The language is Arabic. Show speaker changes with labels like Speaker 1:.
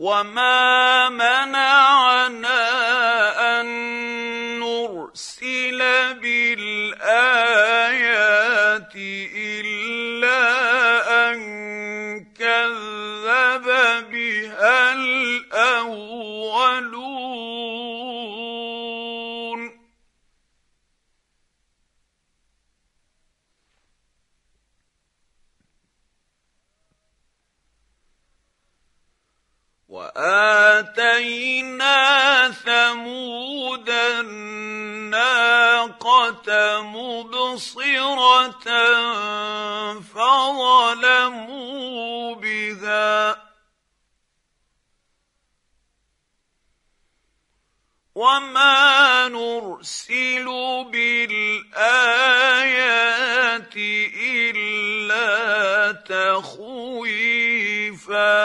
Speaker 1: وما منعنا أن نرسل بالآيات إلا أن كذب بها الأولون وآتينا ثمود الناقة مبصرة فظلموا بها وما نرسل بالآيات إلا تخويفا